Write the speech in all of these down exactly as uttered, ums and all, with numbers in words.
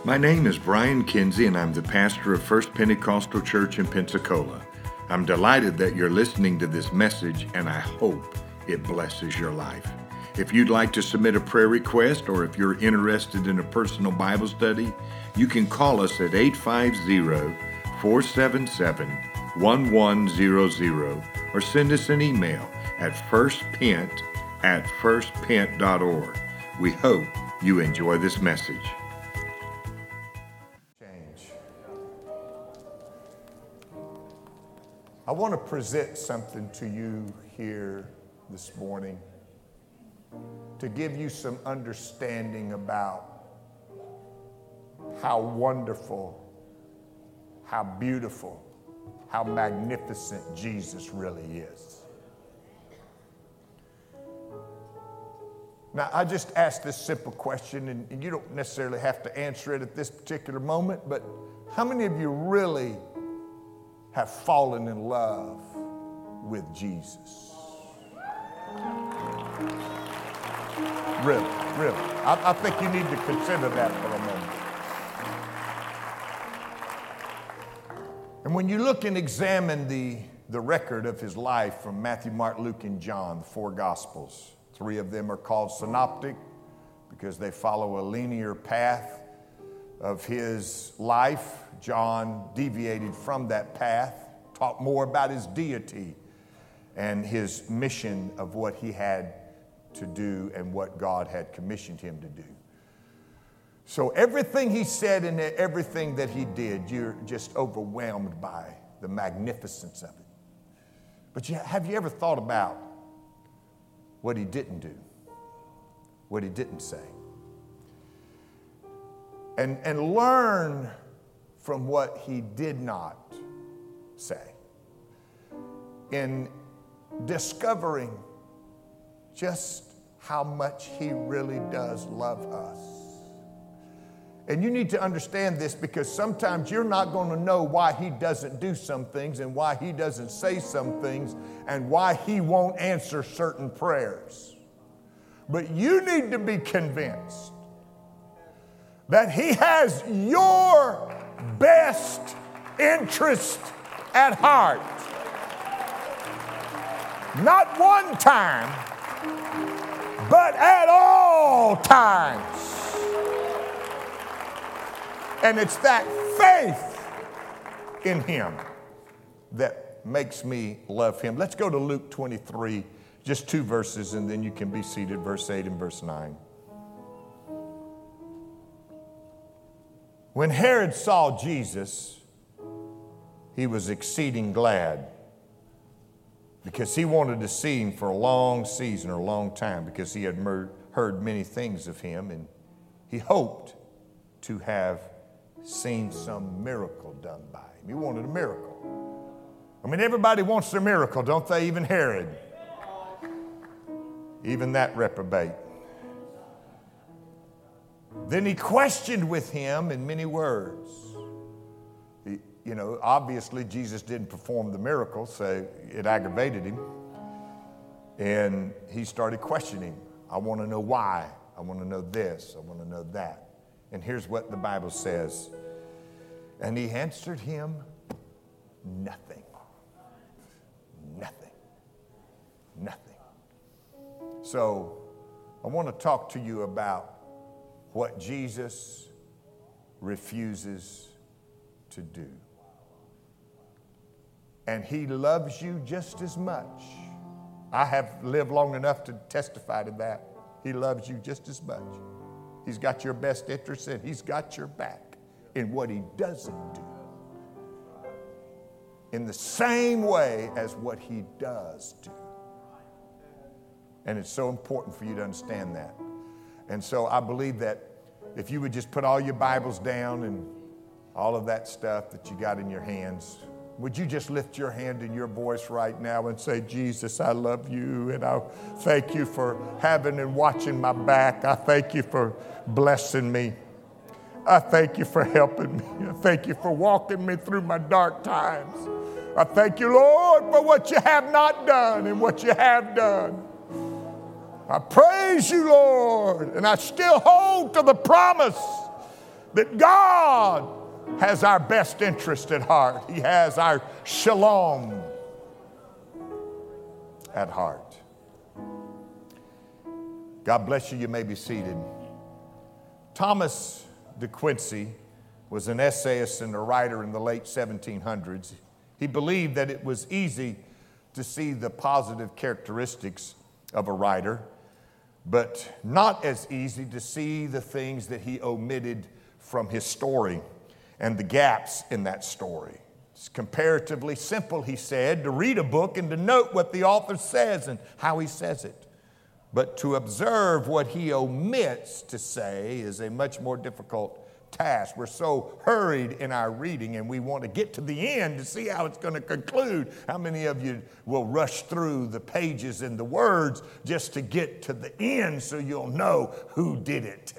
My name is Brian Kinsey, and I'm the pastor of First Pentecostal Church in Pensacola. I'm delighted that you're listening to this message, and I hope it blesses your life. If you'd like to submit a prayer request, or if you're interested in a personal Bible study, you can call us at eight five zero, four seven seven, one one zero zero or send us an email at firstpent at firstpent dot org. We hope you enjoy this message. I want to present something to you here this morning to give you some understanding about how wonderful, how beautiful, how magnificent Jesus really is. Now, I just asked this simple question, and, and you don't necessarily have to answer it at this particular moment, but how many of you really have fallen in love with Jesus? Really, really. I, I think you need to consider that for a moment. And when you look and examine the, the record of his life from Matthew, Mark, Luke, and John, the four Gospels, three of them are called synoptic because they follow a linear path of his life. John deviated from that path, taught more about his deity and his mission of what he had to do and what God had commissioned him to do. So everything he said and everything that he did, you're just overwhelmed by the magnificence of it. But you, have you ever thought about what he didn't do, what he didn't say? And, and learn from what he did not say in discovering just how much he really does love us. And you need to understand this because sometimes you're not going to know why he doesn't do some things and why he doesn't say some things and why he won't answer certain prayers. But you need to be convinced that he has your best interest at heart. Not one time, but at all times. And it's that faith in him that makes me love him. Let's go to Luke twenty-three, just two verses, and then you can be seated, verse eight and verse nine. When Herod saw Jesus, he was exceeding glad because he wanted to see him for a long season or a long time because he had heard many things of him, and he hoped to have seen some miracle done by him. He wanted a miracle. I mean, everybody wants a miracle, don't they? Even Herod. Even that reprobate. Then he questioned with him in many words. He, you know, obviously Jesus didn't perform the miracle, so it aggravated him. And he started questioning. I want to know why. I want to know this. I want to know that. And here's what the Bible says. And he answered him, nothing. Nothing. Nothing. So I want to talk to you about what Jesus refuses to do. And he loves you just as much. I have lived long enough to testify to that. He loves you just as much. He's got your best interest and he's got your back in what he doesn't do. In the same way as what he does do. And it's so important for you to understand that. And so I believe that if you would just put all your Bibles down and all of that stuff that you got in your hands, would you just lift your hand in your voice right now and say, Jesus, I love you, and I thank you for having and watching my back. I thank you for blessing me. I thank you for helping me. I thank you for walking me through my dark times. I thank you, Lord, for what you have not done and what you have done. I praise you, Lord, and I still hold to the promise that God has our best interest at heart. He has our shalom at heart. God bless you. You may be seated. Thomas de Quincey was an essayist and a writer in the late seventeen hundreds. He believed that it was easy to see the positive characteristics of a writer, but not as easy to see the things that he omitted from his story and the gaps in that story. It's comparatively simple, he said, to read a book and to note what the author says and how he says it. But to observe what he omits to say is a much more difficult task. We're so hurried in our reading and we want to get to the end to see how it's going to conclude. How many of you will rush through the pages and the words just to get to the end so you'll know who did it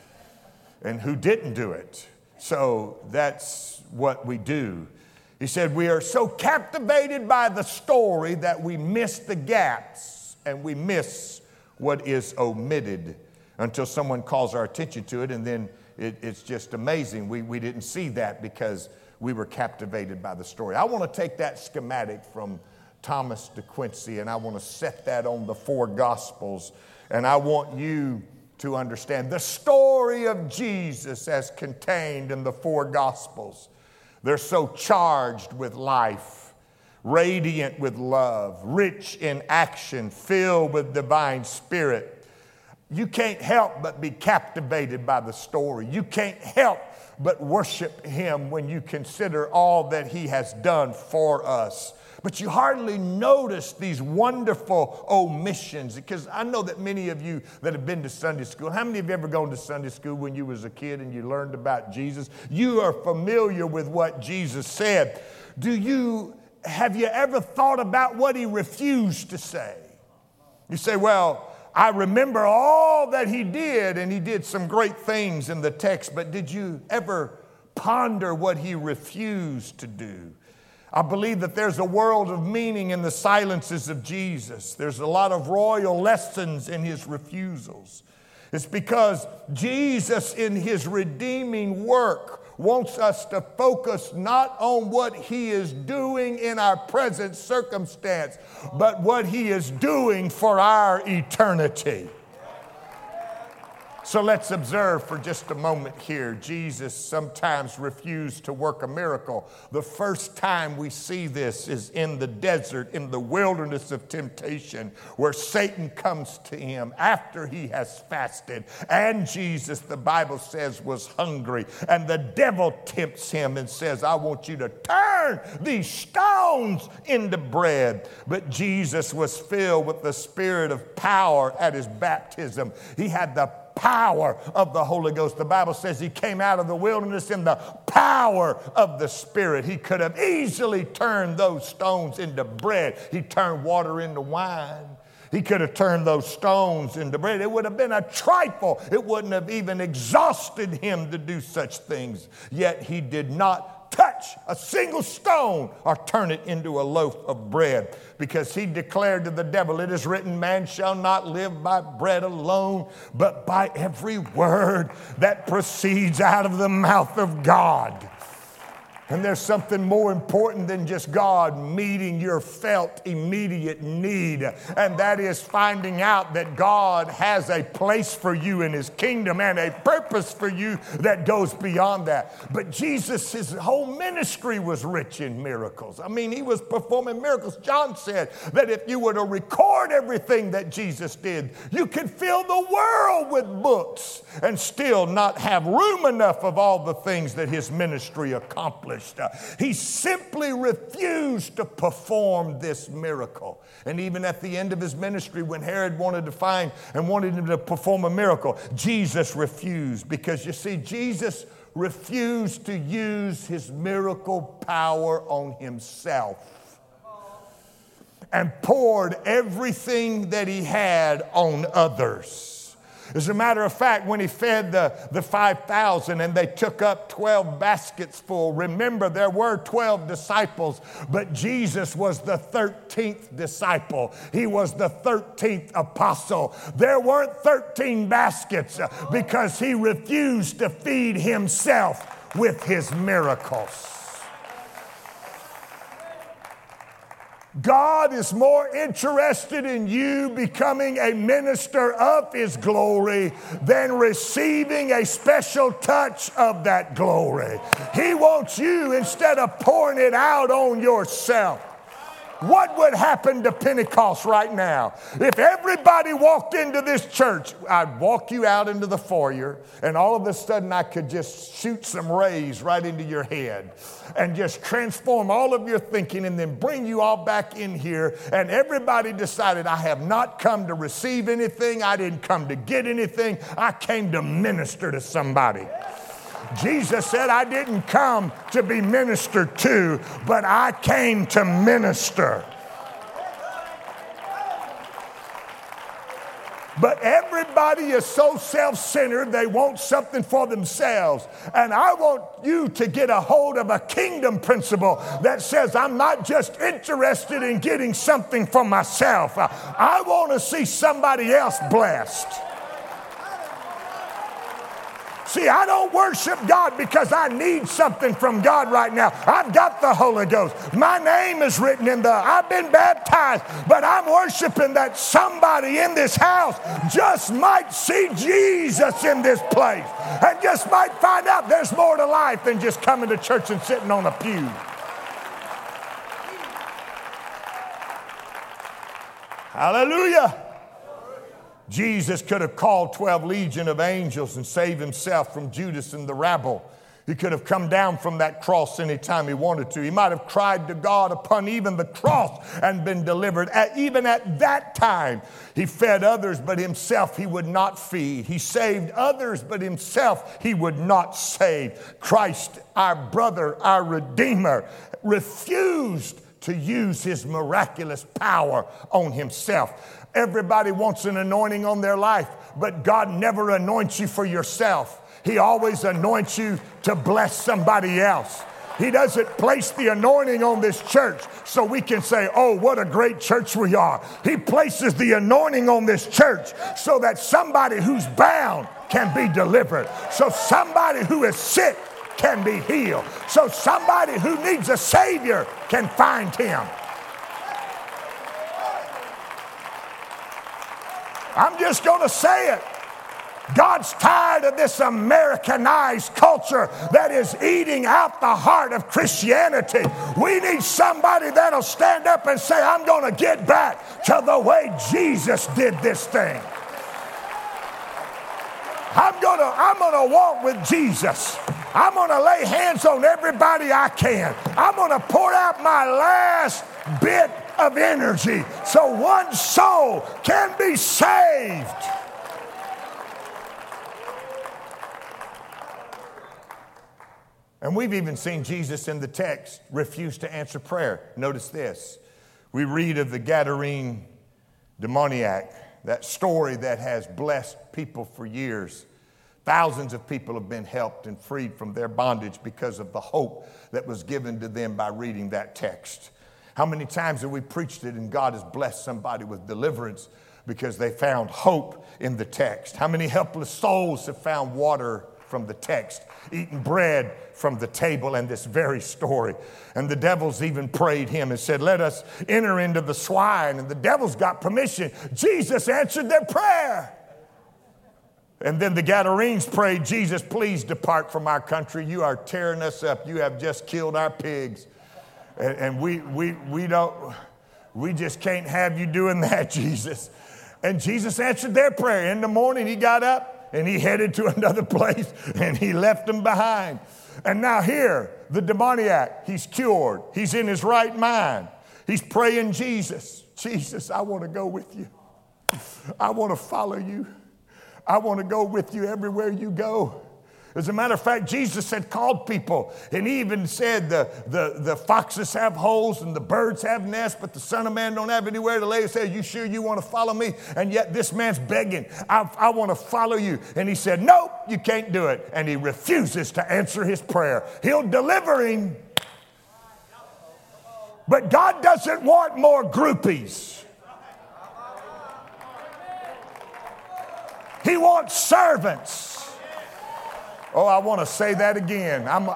and who didn't do it? So that's what we do. He said, we are so captivated by the story that we miss the gaps and we miss what is omitted until someone calls our attention to it, and then it, it's just amazing. We, we didn't see that because we were captivated by the story. I want to take that schematic from Thomas de Quincey and I want to set that on the four Gospels, and I want you to understand the story of Jesus as contained in the four Gospels. They're so charged with life, radiant with love, rich in action, filled with divine spirit. You can't help but be captivated by the story. You can't help but worship him when you consider all that he has done for us. But you hardly notice these wonderful omissions, because I know that many of you that have been to Sunday school, how many of you ever gone to Sunday school when you was a kid and you learned about Jesus? You are familiar with what Jesus said. Do you, have you ever thought about what he refused to say? You say, well, I remember all that he did, and he did some great things in the text, but did you ever ponder what he refused to do? I believe that there's a world of meaning in the silences of Jesus. There's a lot of royal lessons in his refusals. It's because Jesus, in his redeeming work, wants us to focus not on what he is doing in our present circumstance, but what he is doing for our eternity. So let's observe for just a moment here. Jesus sometimes refused to work a miracle. The first time we see this is in the desert, in the wilderness of temptation, where Satan comes to him after he has fasted. And Jesus, the Bible says, was hungry. And the devil tempts him and says, I want you to turn these stones into bread. But Jesus was filled with the spirit of power at his baptism. He had the power of the Holy Ghost. The Bible says he came out of the wilderness in the power of the Spirit. He could have easily turned those stones into bread. He turned water into wine. He could have turned those stones into bread. It would have been a trifle. It wouldn't have even exhausted him to do such things. Yet he did not touch a single stone or turn it into a loaf of bread, because he declared to the devil, it is written, man shall not live by bread alone, but by every word that proceeds out of the mouth of God. And there's something more important than just God meeting your felt immediate need. And that is finding out that God has a place for you in his kingdom and a purpose for you that goes beyond that. But Jesus, his whole ministry was rich in miracles. I mean, he was performing miracles. John said that if you were to record everything that Jesus did, you could fill the world with books and still not have room enough of all the things that his ministry accomplished. He simply refused to perform this miracle. And even at the end of his ministry, when Herod wanted to find and wanted him to perform a miracle, Jesus refused. Because you see, Jesus refused to use his miracle power on himself and poured everything that he had on others. As a matter of fact, when he fed the, the five thousand and they took up twelve baskets full, remember there were twelve disciples, but Jesus was the thirteenth disciple. He was the thirteenth apostle. There weren't thirteen baskets because he refused to feed himself with his miracles. God is more interested in you becoming a minister of His glory than receiving a special touch of that glory. He wants you, instead of pouring it out on yourself. What would happen to Pentecost right now? If everybody walked into this church, I'd walk you out into the foyer, and all of a sudden I could just shoot some rays right into your head and just transform all of your thinking and then bring you all back in here, and everybody decided, I have not come to receive anything, I didn't come to get anything, I came to minister to somebody. Jesus said, I didn't come to be ministered to, but I came to minister. But everybody is so self-centered, they want something for themselves. And I want you to get a hold of a kingdom principle that says, I'm not just interested in getting something for myself. I want to see somebody else blessed. See, I don't worship God because I need something from God right now. I've got the Holy Ghost. My name is written in the, I've been baptized, but I'm worshiping that somebody in this house just might see Jesus in this place and just might find out there's more to life than just coming to church and sitting on a pew. Hallelujah. Jesus could have called twelve legion of angels and saved himself from Judas and the rabble. He could have come down from that cross anytime he wanted to. He might have cried to God upon even the cross and been delivered. At, even at that time, he fed others, but himself he would not feed. He saved others, but himself he would not save. Christ, our brother, our Redeemer, refused to use his miraculous power on himself. Everybody wants an anointing on their life, but God never anoints you for yourself. He always anoints you to bless somebody else. He doesn't place the anointing on this church so we can say, oh, what a great church we are. He places the anointing on this church so that somebody who's bound can be delivered. So somebody who is sick can be healed. So somebody who needs a Savior can find him. I'm just going to say it. God's tired of this Americanized culture that is eating out the heart of Christianity. We need somebody that'll stand up and say, I'm going to get back to the way Jesus did this thing. I'm going to I'm going to walk with Jesus. I'm going to lay hands on everybody I can. I'm going to pour out my last bit of energy so one soul can be saved. And we've even seen Jesus in the text refuse to answer prayer. Notice this. We read of the Gadarene demoniac, that story that has blessed people for years. Thousands of people have been helped and freed from their bondage because of the hope that was given to them by reading that text. How many times have we preached it and God has blessed somebody with deliverance because they found hope in the text? How many helpless souls have found water from the text, eaten bread from the table and this very story? And the devils even prayed him and said, let us enter into the swine. And the devils got permission. Jesus answered their prayer. And then the Gadarenes prayed, Jesus, please depart from our country. You are tearing us up. You have just killed our pigs. And, and we, we, we don't, we just can't have you doing that, Jesus. And Jesus answered their prayer. In the morning, he got up and he headed to another place and he left them behind. And now here, the demoniac, he's cured. He's in his right mind. He's praying, Jesus, Jesus, I want to go with you. I want to follow you. I want to go with you everywhere you go. As a matter of fact, Jesus had called people, and he even said the, the, the foxes have holes and the birds have nests, but the Son of Man don't have anywhere to lay his head. You sure you want to follow me? And yet this man's begging, I, I want to follow you. And he said, nope, you can't do it. And he refuses to answer his prayer. He'll deliver him. But God doesn't want more groupies. He wants servants. Oh, I want to say that again. I'm,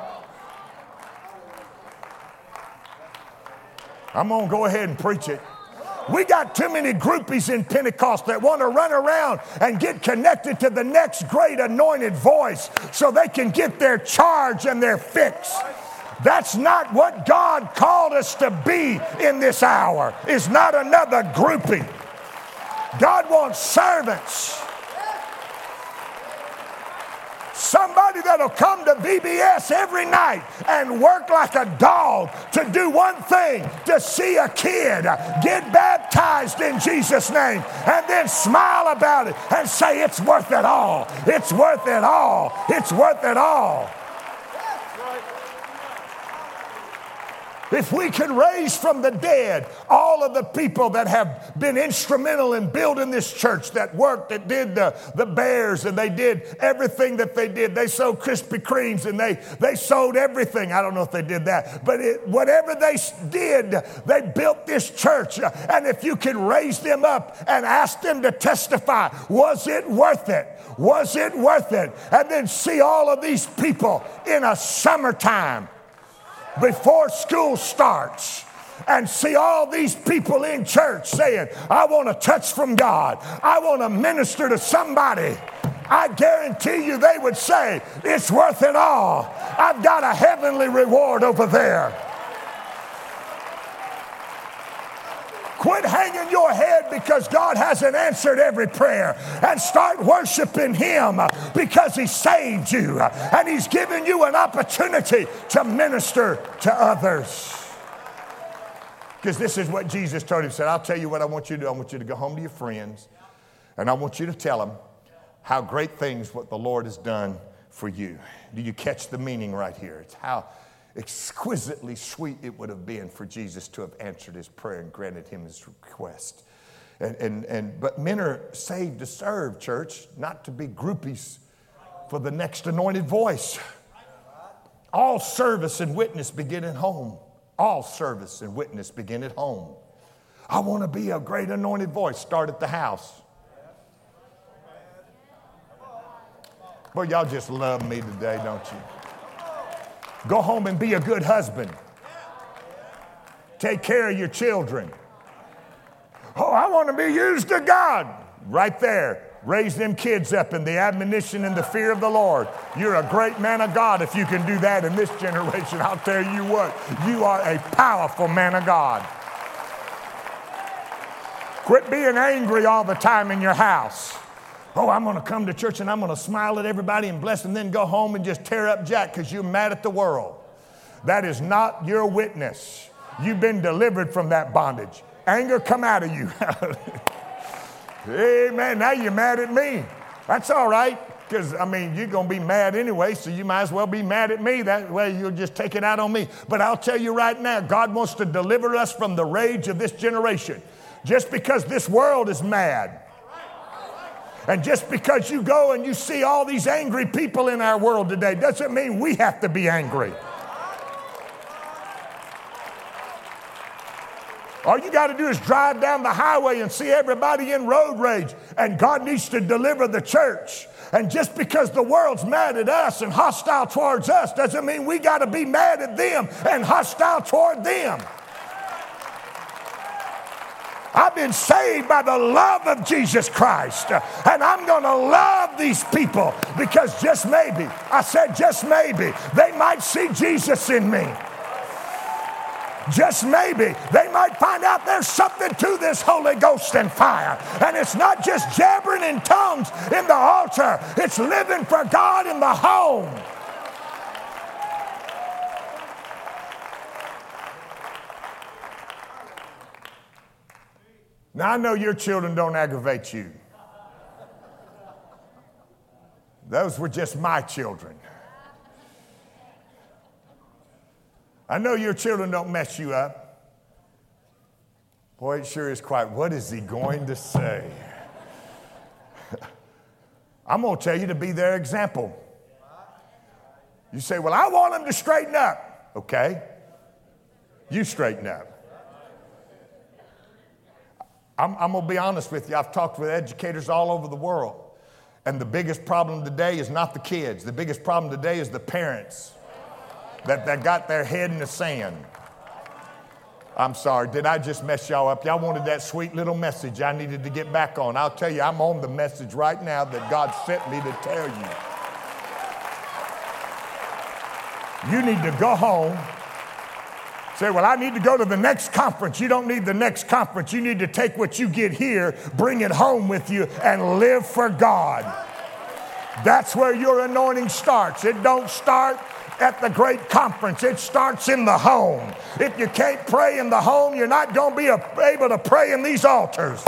I'm going to go ahead and preach it. We got too many groupies in Pentecost that want to run around and get connected to the next great anointed voice so they can get their charge and their fix. That's not what God called us to be in this hour. It's not another groupie. God wants servants. Somebody that'll come to V B S every night and work like a dog to do one thing, to see a kid get baptized in Jesus' name and then smile about it and say it's worth it all. It's worth it all. It's worth it all. If we could raise from the dead all of the people that have been instrumental in building this church, that worked, that did the, the bears, and they did everything that they did. They sold Krispy Kremes, and they, they sold everything. I don't know if they did that. But it, whatever they did, they built this church. And if you could raise them up and ask them to testify, was it worth it? Was it worth it? And then see all of these people in a summertime before school starts and see all these people in church saying, I want a touch from God. I want to minister to somebody. I guarantee you they would say, it's worth it all. I've got a heavenly reward over there. Quit hanging your head because God hasn't answered every prayer, and start worshiping Him because He saved you and He's given you an opportunity to minister to others. Because this is what Jesus told him. He said, I'll tell you what I want you to do. I want you to go home to your friends, and I want you to tell them how great things what the Lord has done for you. Do you catch the meaning right here? It's how exquisitely sweet it would have been for Jesus to have answered his prayer and granted him his request. And, and, and, but men are saved to serve, church, not to be groupies for the next anointed voice. All service and witness begin at home. All service and witness begin at home. I want to be a great anointed voice. Start at the house. Boy, y'all just love me today, don't you? Go home and be a good husband. Take care of your children. Oh, I want to be used to God. Right there. Raise them kids up in the admonition and the fear of the Lord. You're a great man of God if you can do that in this generation. I'll tell you what, you are a powerful man of God. Quit being angry all the time in your house. Oh, I'm going to come to church and I'm going to smile at everybody and bless them, then go home and just tear up Jack because you're mad at the world. That is not your witness. You've been delivered from that bondage. Anger come out of you. Amen. Now you're mad at me. That's all right, because, I mean, you're going to be mad anyway, so you might as well be mad at me. That way you'll just take it out on me. But I'll tell you right now, God wants to deliver us from the rage of this generation. Just because this world is mad, and just because you go and you see all these angry people in our world today doesn't mean we have to be angry. All you got to do is drive down the highway and see everybody in road rage, and God needs to deliver the church. And just because the world's mad at us and hostile towards us doesn't mean we got to be mad at them and hostile toward them. I've been saved by the love of Jesus Christ, and I'm going to love these people because just maybe, I said just maybe, they might see Jesus in me. Just maybe, they might find out there's something to this Holy Ghost and fire. And it's not just jabbering in tongues in the altar, it's living for God in the home. Now, I know your children don't aggravate you. Those were just my children. I know your children don't mess you up. Boy, it sure is quiet. What is he going to say? I'm going to tell you to be their example. You say, well, I want them to straighten up. Okay. You straighten up. I'm, I'm going to be honest with you. I've talked with educators all over the world. And the biggest problem today is not the kids. The biggest problem today is the parents that, that got their head in the sand. I'm sorry, did I just mess y'all up? Y'all wanted that sweet little message I needed to get back on. I'll tell you, I'm on the message right now that God sent me to tell you. You need to go home. Say, well, I need to go to the next conference. You don't need the next conference. You need to take what you get here, bring it home with you, and live for God. That's where your anointing starts. It don't start at the great conference. It starts in the home. If you can't pray in the home, you're not going to be able to pray in these altars.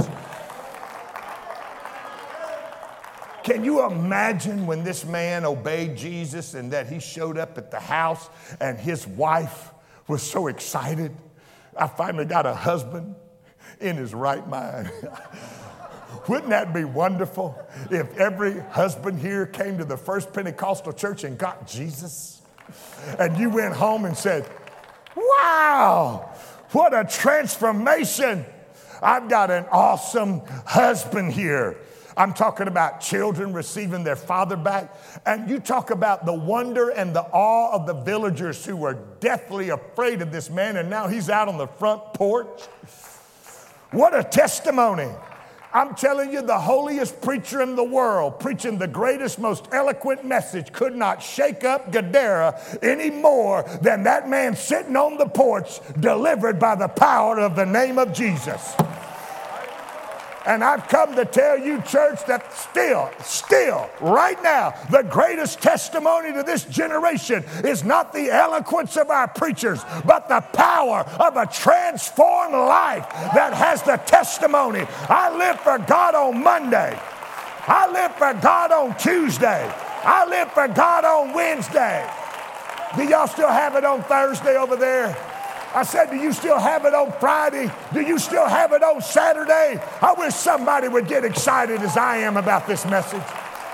Can you imagine when this man obeyed Jesus and that he showed up at the house and his wife was so excited? I finally got a husband in his right mind. Wouldn't that be wonderful if every husband here came to the First Pentecostal Church and got Jesus? And you went home and said, wow, what a transformation. I've got an awesome husband here. I'm talking about children receiving their father back. And you talk about the wonder and the awe of the villagers who were deathly afraid of this man, and now he's out on the front porch. What a testimony. I'm telling you, the holiest preacher in the world, preaching the greatest, most eloquent message, could not shake up Gadara any more than that man sitting on the porch, delivered by the power of the name of Jesus. And I've come to tell you, church, that still, still, right now, the greatest testimony to this generation is not the eloquence of our preachers, but the power of a transformed life that has the testimony. I live for God on Monday. I live for God on Tuesday. I live for God on Wednesday. Do y'all still have it on Thursday over there? I said, do you still have it on Friday? Do you still have it on Saturday? I wish somebody would get excited as I am about this message.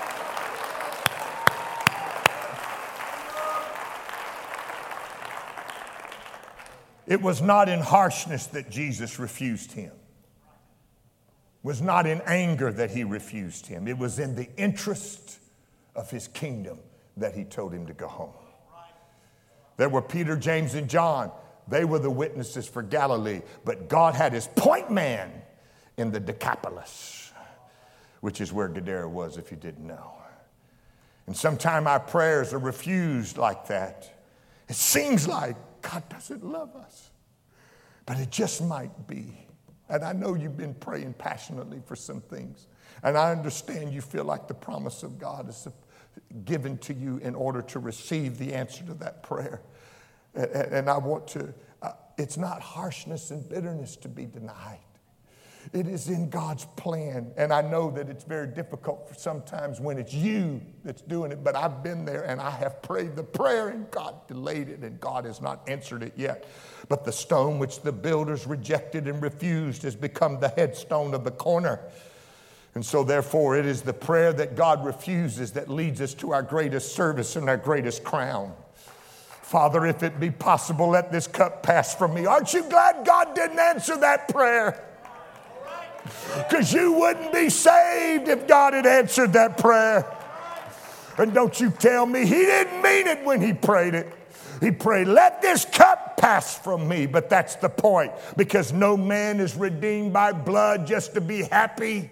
It was not in harshness that Jesus refused him. It was not in anger that he refused him. It was in the interest of his kingdom that he told him to go home. There were Peter, James, and John. They were the witnesses for Galilee, but God had his point man in the Decapolis, which is where Gadara was, if you didn't know. And sometimes our prayers are refused like that. It seems like God doesn't love us, but it just might be. And I know you've been praying passionately for some things, and I understand you feel like the promise of God is given to you in order to receive the answer to that prayer. And I want to, uh, it's not harshness and bitterness to be denied. It is in God's plan. And I know that it's very difficult for sometimes when it's you that's doing it, but I've been there and I have prayed the prayer and God delayed it and God has not answered it yet. But the stone which the builders rejected and refused has become the headstone of the corner. And so therefore it is the prayer that God refuses that leads us to our greatest service and our greatest crown. Father, if it be possible, let this cup pass from me. Aren't you glad God didn't answer that prayer? Because you wouldn't be saved if God had answered that prayer. And don't you tell me he didn't mean it when he prayed it. He prayed, let this cup pass from me. But that's the point, because no man is redeemed by blood just to be happy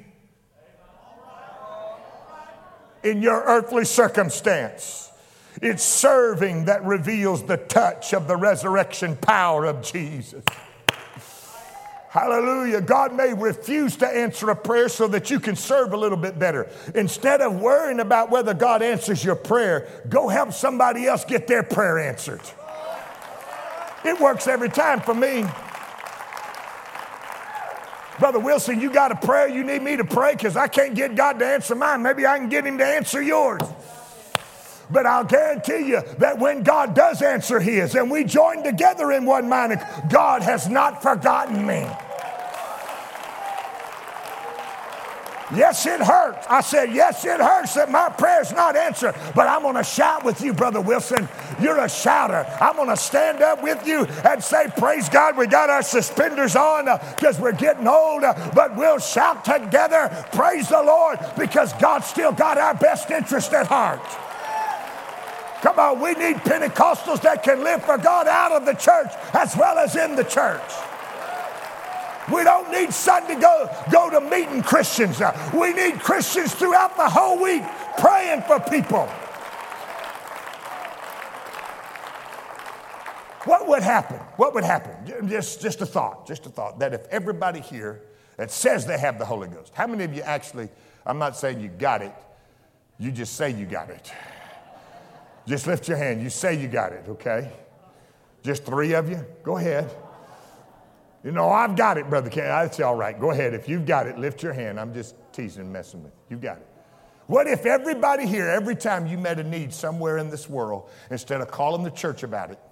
in your earthly circumstance. It's serving that reveals the touch of the resurrection power of Jesus. Hallelujah. God may refuse to answer a prayer so that you can serve a little bit better. Instead of worrying about whether God answers your prayer, go help somebody else get their prayer answered. It works every time for me. Brother Wilson, you got a prayer you need me to pray? Because I can't get God to answer mine. Maybe I can get him to answer yours. But I'll guarantee you that when God does answer his and we join together in one mind, God has not forgotten me. Yes, it hurts. I said, yes, it hurts that my prayer's not answered. But I'm going to shout with you, Brother Wilson. You're a shouter. I'm going to stand up with you and say, praise God, we got our suspenders on because uh, we're getting old. Uh, but we'll shout together, praise the Lord, because God's still got our best interest at heart. Come on, we need Pentecostals that can live for God out of the church as well as in the church. We don't need Sunday go, go to meeting Christians. Uh, we need Christians throughout the whole week praying for people. What would happen? What would happen? Just, just a thought, just a thought, that if everybody here that says they have the Holy Ghost, how many of you actually, I'm not saying you got it, you just say you got it. Just lift your hand. You say you got it, okay? Just three of you? Go ahead. You know, I've got it, Brother Ken. That's all right. Go ahead. If you've got it, lift your hand. I'm just teasing and messing with you. You got it. What if everybody here, every time you met a need somewhere in this world, instead of calling the church about it,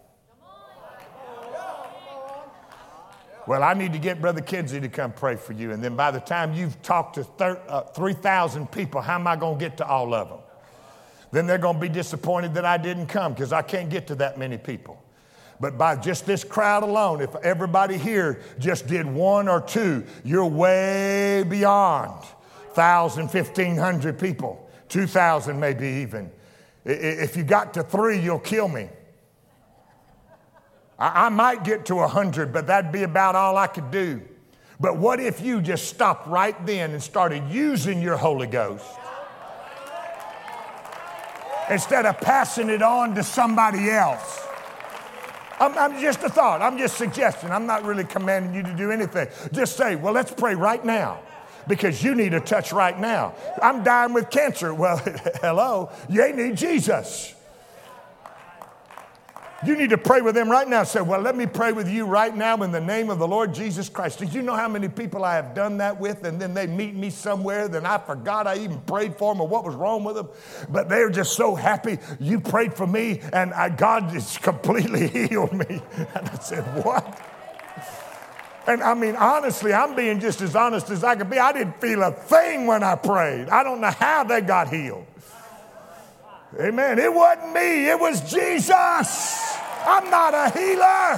well, I need to get Brother Kinsey to come pray for you. And then by the time you've talked to thir- uh, three thousand people, how am I going to get to all of them? Then they're going to be disappointed that I didn't come because I can't get to that many people. But by just this crowd alone, if everybody here just did one or two, you're way beyond one thousand, fifteen hundred people, two thousand maybe even. If you got to three, you'll kill me. I might get to one hundred, but that'd be about all I could do. But what if you just stopped right then and started using your Holy Ghost instead of passing it on to somebody else? I'm, I'm just a thought. I'm just suggesting. I'm not really commanding you to do anything. Just say, well, let's pray right now because you need a touch right now. I'm dying with cancer. Well, hello, you need Jesus. You need to pray with them right now. Say, well, let me pray with you right now in the name of the Lord Jesus Christ. Did you know how many people I have done that with? And then they meet me somewhere, then I forgot I even prayed for them or what was wrong with them. But they're just so happy you prayed for me and I, God just completely healed me. And I said, what? And I mean, honestly, I'm being just as honest as I could be. I didn't feel a thing when I prayed. I don't know how they got healed. Amen. It wasn't me. It was Jesus. I'm not a healer.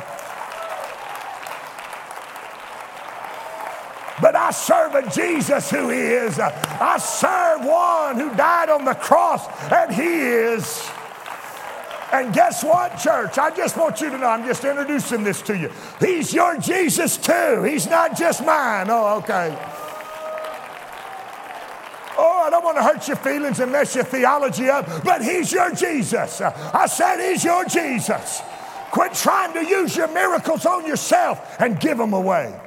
But I serve a Jesus who is. I serve one who died on the cross, and he is. And guess what, church? I just want you to know, I'm just introducing this to you. He's your Jesus too. He's not just mine. Oh, okay. Oh, I don't want to hurt your feelings and mess your theology up, but he's your Jesus. I said he's your Jesus. Quit trying to use your miracles on yourself and give them away.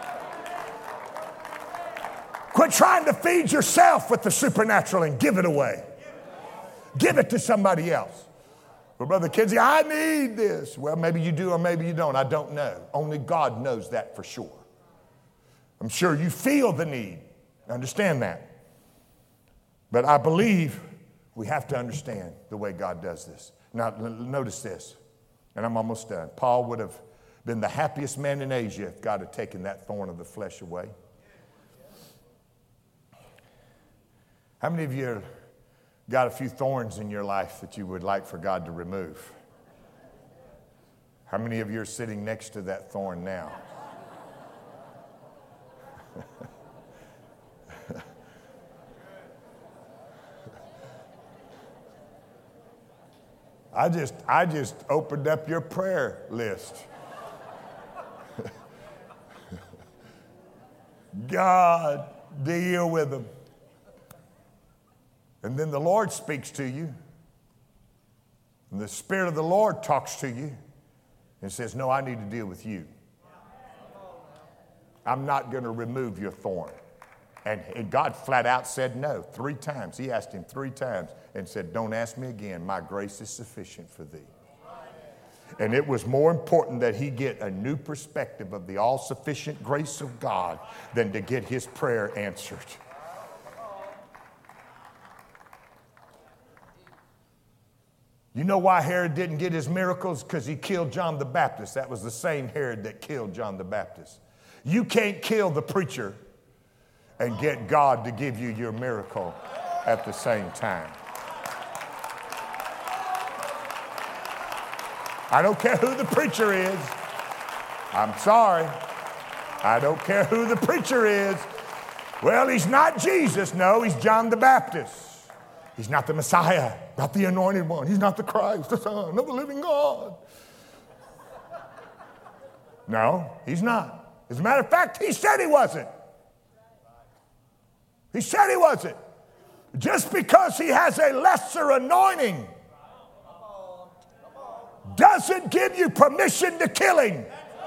Quit trying to feed yourself with the supernatural and give it away. Give it to somebody else. Well, Brother Kinsey, I need this. Well, maybe you do or maybe you don't. I don't know. Only God knows that for sure. I'm sure you feel the need. Understand that. But I believe we have to understand the way God does this. Now, notice this, and I'm almost done. Paul would have been the happiest man in Asia if God had taken that thorn of the flesh away. How many of you got a few thorns in your life that you would like for God to remove? How many of you are sitting next to that thorn now? I just, I just opened up your prayer list. God, deal with them. And then the Lord speaks to you. And the Spirit of the Lord talks to you and says, no, I need to deal with you. I'm not going to remove your thorn. And, and God flat out said no three times. He asked him three times and said, don't ask me again. My grace is sufficient for thee. And it was more important that he get a new perspective of the all-sufficient grace of God than to get his prayer answered. You know why Herod didn't get his miracles? Because he killed John the Baptist. That was the same Herod that killed John the Baptist. You can't kill the preacher and get God to give you your miracle at the same time. I don't care who the preacher is. I'm sorry. I don't care who the preacher is. Well, he's not Jesus. No, he's John the Baptist. He's not the Messiah, not the anointed one. He's not the Christ, the Son of the living God. No, he's not. As a matter of fact, he said he wasn't. He said he wasn't. Just because he has a lesser anointing doesn't give you permission to kill him.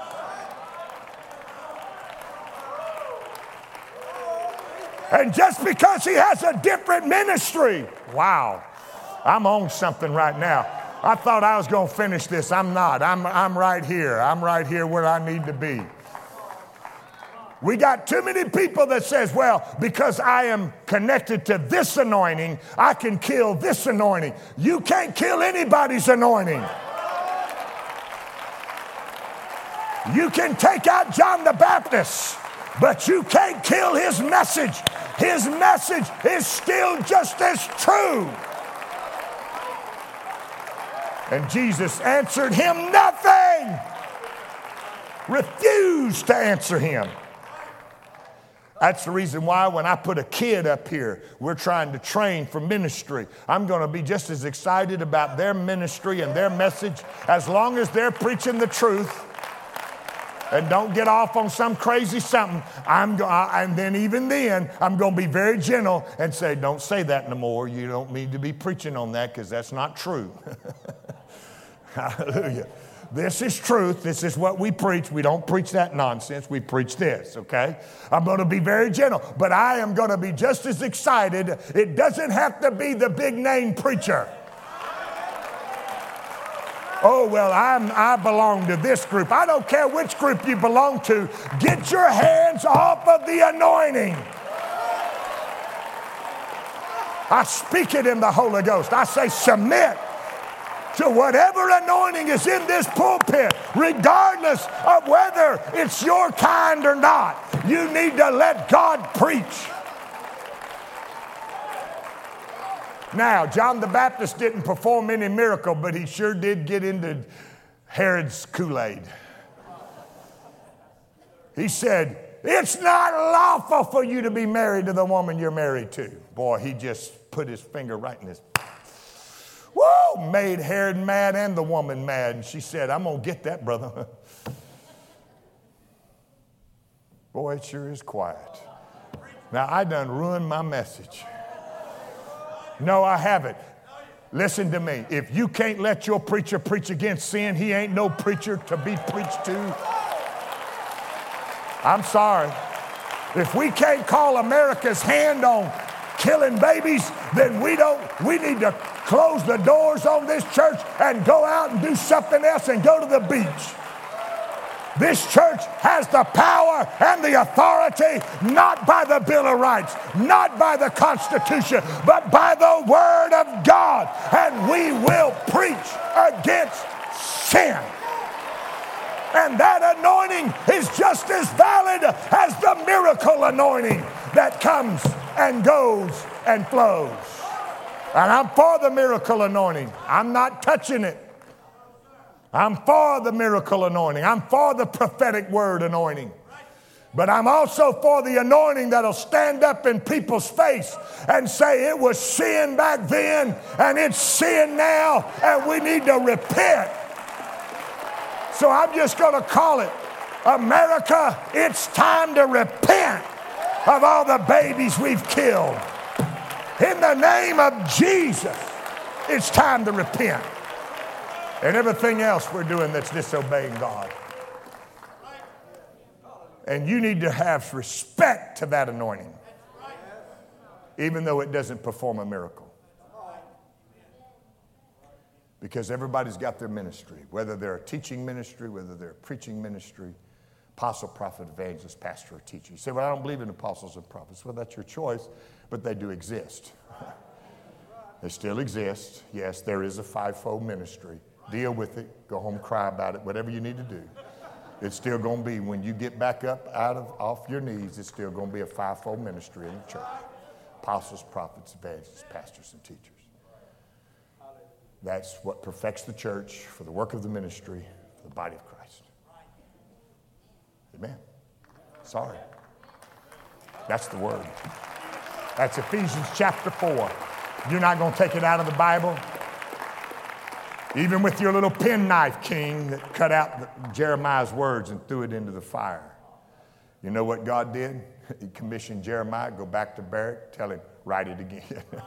And just because he has a different ministry. Wow. I'm on something right now. I thought I was going to finish this. I'm not. I'm, I'm right here. I'm right here where I need to be. We got too many people that says, well, because I am connected to this anointing, I can kill this anointing. You can't kill anybody's anointing. You can take out John the Baptist, but you can't kill his message. His message is still just as true. And Jesus answered him nothing. Refused to answer him. That's the reason why when I put a kid up here, we're trying to train for ministry. I'm going to be just as excited about their ministry and their message as long as they're preaching the truth. And don't get off on some crazy something. I'm go- I, and then even then, I'm going to be very gentle and say, don't say that no more. You don't need to be preaching on that because that's not true. Hallelujah. This is truth. This is what we preach. We don't preach that nonsense. We preach this, okay? I'm going to be very gentle, but I am going to be just as excited. It doesn't have to be the big name preacher. Oh, well, I'm, I belong to this group. I don't care which group you belong to. Get your hands off of the anointing. I speak it in the Holy Ghost. I say submit to whatever anointing is in this pulpit, regardless of whether it's your kind or not. You need to let God preach. Now, John the Baptist didn't perform any miracle, but he sure did get into Herod's Kool-Aid. He said, it's not lawful for you to be married to the woman you're married to. Boy, he just put his finger right in his... Woo! Made Herod mad and the woman mad. And she said, I'm going to get that, brother. Boy, it sure is quiet. Now, I done ruined my message. No, I haven't. Listen to me. If you can't let your preacher preach against sin, he ain't no preacher to be preached to. I'm sorry. If we can't call America's hand on killing babies, then we don't, we need to close the doors on this church and go out and do something else and go to the beach. This church has the power and the authority, not by the Bill of Rights, not by the Constitution, but by the Word of God. And we will preach against sin. And that anointing is just as valid as the miracle anointing that comes and goes and flows. And I'm for the miracle anointing. I'm not touching it. I'm for the miracle anointing. I'm for the prophetic word anointing. But I'm also for the anointing that'll stand up in people's face and say it was sin back then and it's sin now and we need to repent. So I'm just going to call it, America, it's time to repent of all the babies we've killed. In the name of Jesus, it's time to repent. And everything else we're doing that's disobeying God. And you need to have respect to that anointing, even though it doesn't perform a miracle. Because everybody's got their ministry, whether they're a teaching ministry, whether they're a preaching ministry, apostle, prophet, evangelist, pastor, or teacher. You say, well, I don't believe in apostles and prophets. Well, that's your choice, but they do exist. They still exist. Yes, there is a fivefold ministry. Deal with it. Go home, cry about it, whatever you need to do. It's still going to be, when you get back up out of off your knees, it's still going to be a fivefold ministry in the church. Apostles, prophets, evangelists, pastors, and teachers. That's what perfects the church for the work of the ministry, for the body of Christ. Amen. Sorry. That's the word. That's Ephesians chapter four. You're not going to take it out of the Bible. Even with your little penknife, king, that cut out the, Jeremiah's words and threw it into the fire. You know what God did? He commissioned Jeremiah, go back to Barak, tell him, write it again.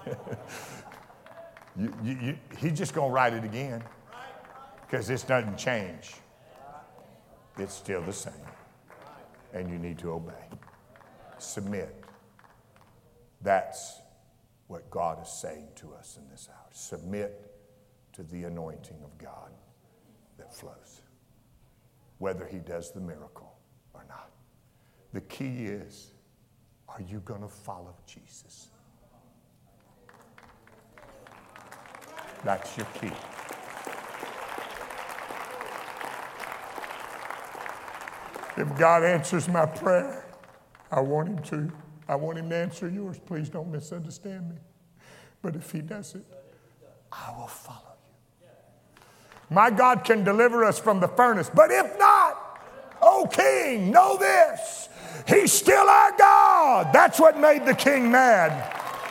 You, you, you, he's just going to write it again because this doesn't change. It's still the same. And you need to obey. Submit. That's what God is saying to us in this hour. Submit to the anointing of God that flows, whether he does the miracle or not. The key is, are you going to follow Jesus? That's your key. If God answers my prayer, I want him to. I want him to answer yours. Please don't misunderstand me. But if he doesn't, I will follow you. My God can deliver us from the furnace. But if not, oh king, know this. He's still our God. That's what made the king mad.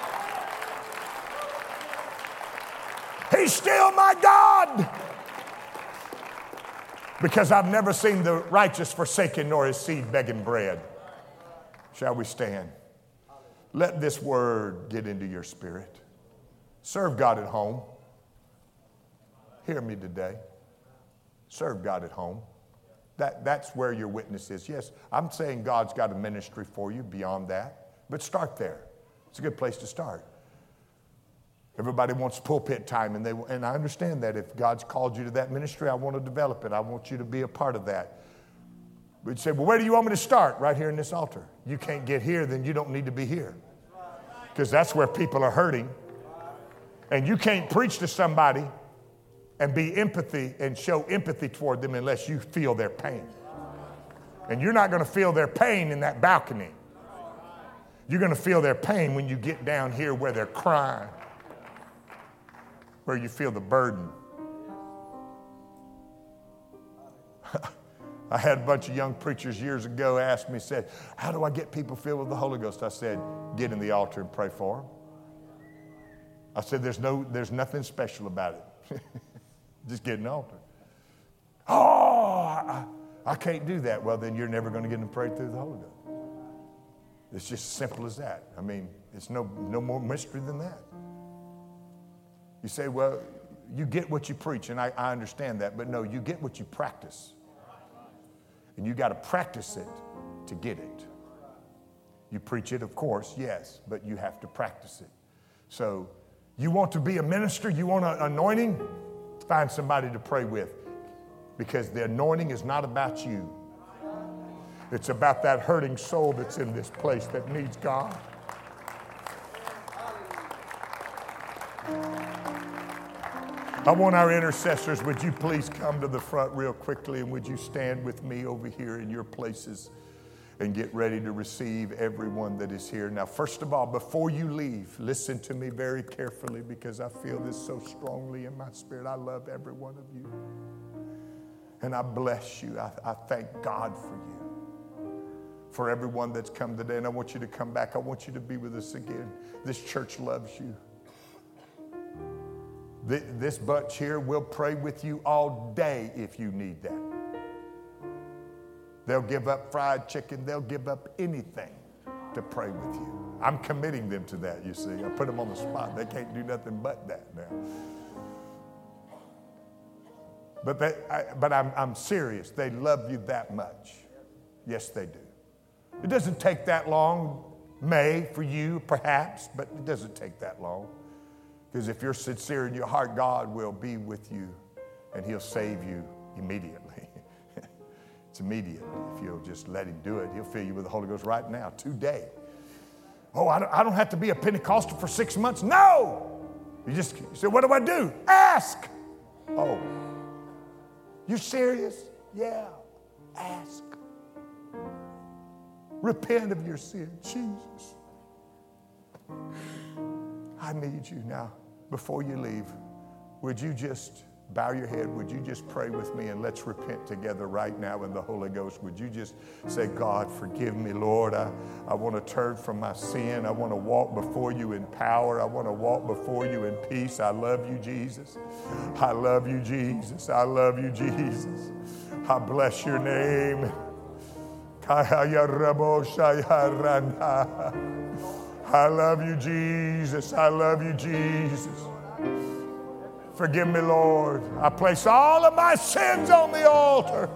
He's still my God. Because I've never seen the righteous forsaken nor his seed begging bread. Shall we stand? Let this word get into your spirit. Serve God at home. Hear me today. Serve God at home. That, that's where your witness is. Yes, I'm saying God's got a ministry for you beyond that. But start there. It's a good place to start. Everybody wants pulpit time, and they and I understand that. If God's called you to that ministry, I want to develop it. I want you to be a part of that. But you say, well, where do you want me to start? Right here in this altar. You can't get here, then you don't need to be here. Because that's where people are hurting. And you can't preach to somebody and be empathy and show empathy toward them unless you feel their pain. And you're not going to feel their pain in that balcony. You're going to feel their pain when you get down here where they're crying, where you feel the burden. I had a bunch of young preachers years ago ask me, said, how do I get people filled with the Holy Ghost? I said, get in the altar and pray for them. I said, there's no, there's nothing special about it. Just get in the altar. Oh, I, I can't do that. Well, then you're never going to get them prayed through the Holy Ghost. It's just as simple as that. I mean, it's no, no more mystery than that. You say, well, you get what you preach, and I, I understand that, but no, you get what you practice. And you got to practice it to get it. You preach it, of course, yes, but you have to practice it. So you want to be a minister, you want an anointing, find somebody to pray with. Because the anointing is not about you. It's about that hurting soul that's in this place that needs God. I want our intercessors, would you please come to the front real quickly, and would you stand with me over here in your places and get ready to receive everyone that is here. Now, first of all, before you leave, listen to me very carefully because I feel this so strongly in my spirit. I love every one of you. And I bless you. I, I thank God for you, for everyone that's come today. And I want you to come back. I want you to be with us again. This church loves you. This bunch here will pray with you all day if you need that. They'll give up fried chicken. They'll give up anything to pray with you. I'm committing them to that, you see. I put them on the spot. They can't do nothing but that now. But, they, I, but I'm, I'm serious. They love you that much. Yes, they do. It doesn't take that long, may, for you, perhaps, but it doesn't take that long. Because if you're sincere in your heart, God will be with you and he'll save you immediately. It's immediate. If you'll just let him do it, he'll fill you with the Holy Ghost right now, today. Oh, I don't, I don't have to be a Pentecostal for six months. No! You just you say, what do I do? Ask. Oh, you serious? Yeah, ask. Repent of your sin. Jesus, I need you now. Before you leave, would you just bow your head? Would you just pray with me and let's repent together right now in the Holy Ghost? Would you just say, God, forgive me, Lord. I, I want to turn from my sin. I want to walk before you in power. I want to walk before you in peace. I love you, Jesus. I love you, Jesus. I love you, Jesus. I bless your name. I love you, Jesus. I love you, Jesus. Forgive me, Lord. I place all of my sins on the altar.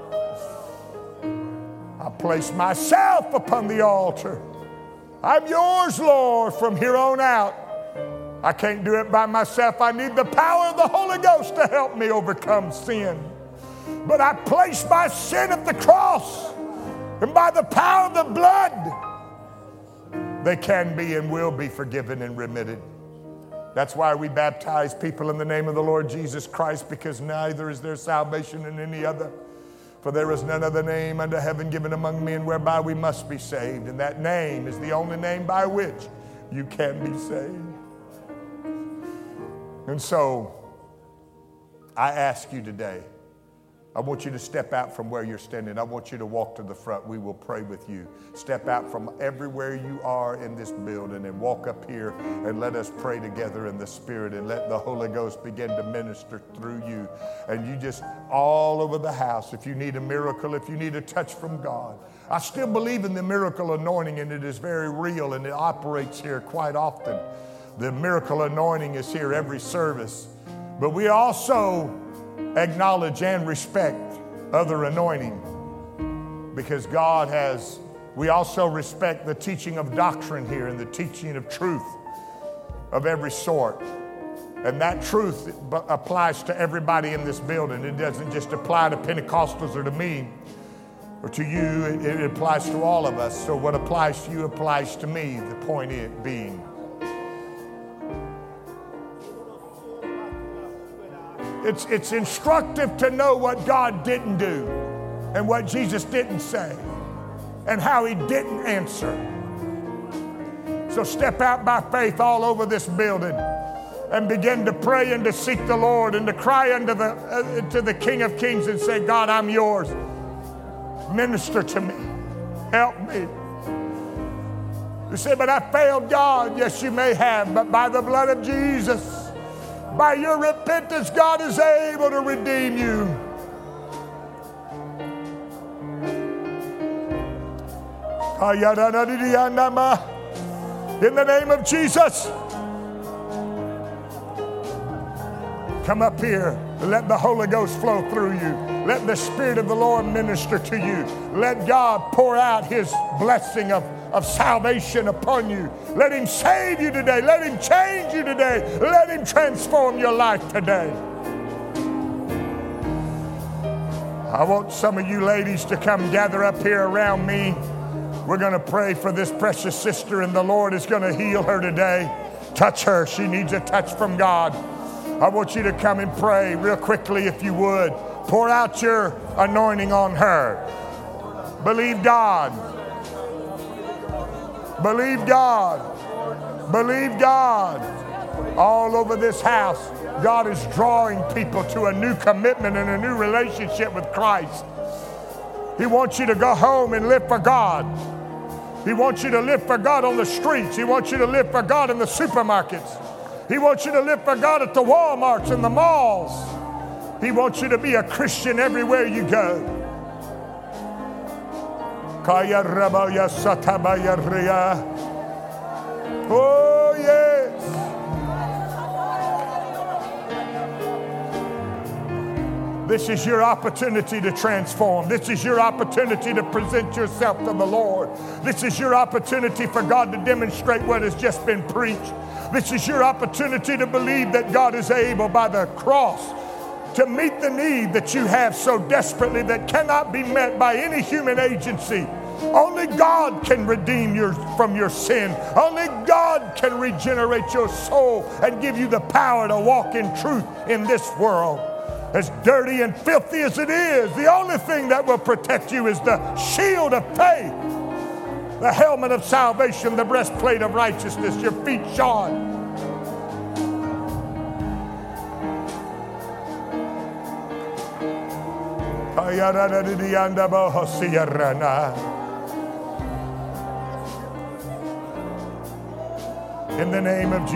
I place myself upon the altar. I'm yours, Lord, from here on out. I can't do it by myself. I need the power of the Holy Ghost to help me overcome sin. But I place my sin at the cross, and by the power of the blood, they can be and will be forgiven and remitted. That's why we baptize people in the name of the Lord Jesus Christ, because neither is there salvation in any other. For there is none other name under heaven given among men whereby we must be saved. And that name is the only name by which you can be saved. And so, I ask you today, I want you to step out from where you're standing. I want you to walk to the front. We will pray with you. Step out from everywhere you are in this building and walk up here and let us pray together in the Spirit and let the Holy Ghost begin to minister through you. And you just all over the house, if you need a miracle, if you need a touch from God. I still believe in the miracle anointing, and it is very real, and it operates here quite often. The miracle anointing is here every service. But we also acknowledge and respect other anointing, because God has, we also respect the teaching of doctrine here and the teaching of truth of every sort. And that truth applies to everybody in this building. It doesn't just apply to Pentecostals or to me or to you. It, it applies to all of us. So what applies to you applies to me. The point is being, It's, it's instructive to know what God didn't do and what Jesus didn't say and how he didn't answer. So step out by faith all over this building and begin to pray and to seek the Lord and to cry unto the, uh, to the King of Kings and say, God, I'm yours. Minister to me. Help me. You say, but I failed God. Yes, you may have, but by the blood of Jesus, by your repentance, God is able to redeem you. In the name of Jesus, come up here and let the Holy Ghost flow through you. Let the Spirit of the Lord minister to you. Let God pour out his blessing of of salvation upon you. Let him save you today. Let him change you today. Let him transform your life today. I want some of you ladies to come gather up here around me. We're going to pray for this precious sister, and the Lord is going to heal her today. Touch her. She needs a touch from God. I want you to come and pray real quickly if you would. Pour out your anointing on her. Believe God. Believe God. Believe God. All over this house, God is drawing people to a new commitment and a new relationship with Christ. He wants you to go home and live for God. He wants you to live for God on the streets. He wants you to live for God in the supermarkets. He wants you to live for God at the Walmarts and the malls. He wants you to be a Christian everywhere you go. Oh, yes. This is your opportunity to transform. This is your opportunity to present yourself to the Lord. This is your opportunity for God to demonstrate what has just been preached. This is your opportunity to believe that God is able by the cross to meet the need that you have so desperately that cannot be met by any human agency. Only God can redeem you from your sin. Only God can regenerate your soul and give you the power to walk in truth in this world. As dirty and filthy as it is, the only thing that will protect you is the shield of faith, the helmet of salvation, the breastplate of righteousness, your feet shod. In the name of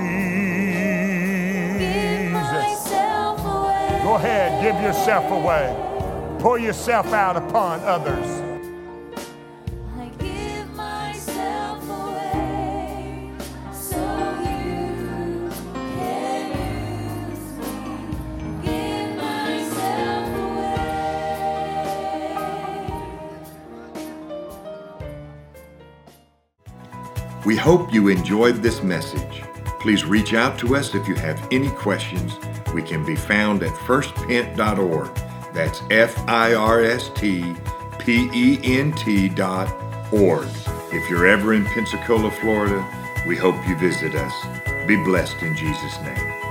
Jesus. Go ahead, give yourself away. Pour yourself out upon others. I give myself away so you can use me. Give myself away. We hope you enjoyed this message. Please reach out to us if you have any questions. We can be found at first pent dot org. That's F I R S T P E N T dot org. If you're ever in Pensacola, Florida, we hope you visit us. Be blessed in Jesus' name.